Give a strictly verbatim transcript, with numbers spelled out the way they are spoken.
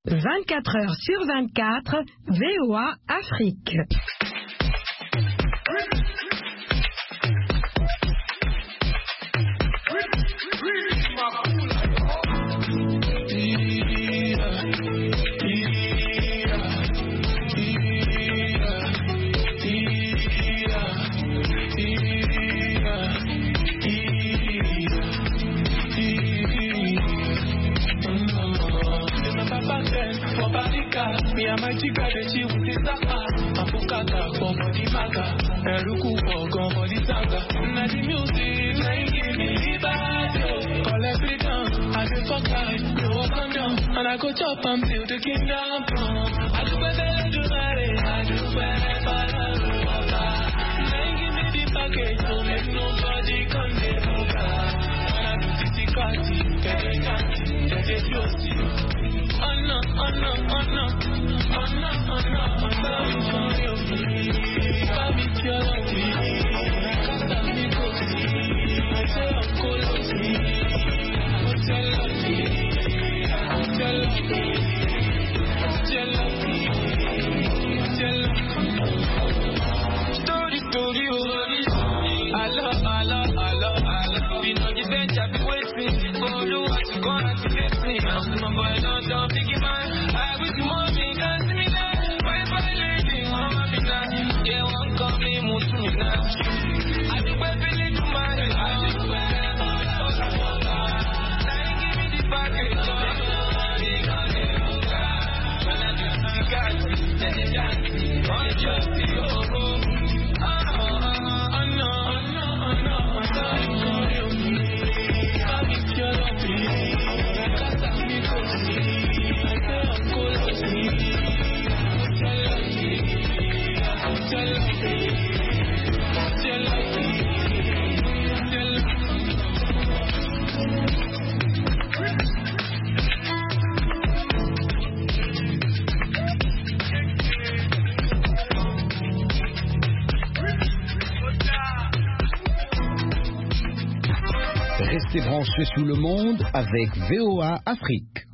vingt-quatre heures sur vingt-quatre, V O A Afrique. Me and my chica, the chill with the sapa. Apukata for body maga. Eruku for gun for the saga. Now the music, now you give me liberty. Collect freedom, I feel fuck life. You walk on down, and I go chop until the kingdom come. I do better, I do better, I do better, I do better. Now you give me the package, so make nobody come there. When I do the party, get a party, get a close. Oh no, oh no, oh no, oh no, oh no, oh no, oh no, Baby, you're lovely. Can't have me go see. I say I'm cool, lovely. Hotel lovely. Hotel lovely. Hotel lovely. Hotel lovely. Story, story, oh. I love, I love, I love, I love. You know the bench, I've been waiting. Go do what you gonna do, get me. I'm my boy, don't don't pick it, man. I wish you want me, can't see me now. Bye bye, lady, mama, be nice. Yeah, one come, me, move to me now. I do well, Billy, to my head. I do well, now you give me the package. When I do the guys, then they dance. Oh, just the oh, oh. Oh, oh, no, oh, no, oh, no, oh, no. Baby, you're lovely. Restez branchés sous le monde avec V O A Afrique.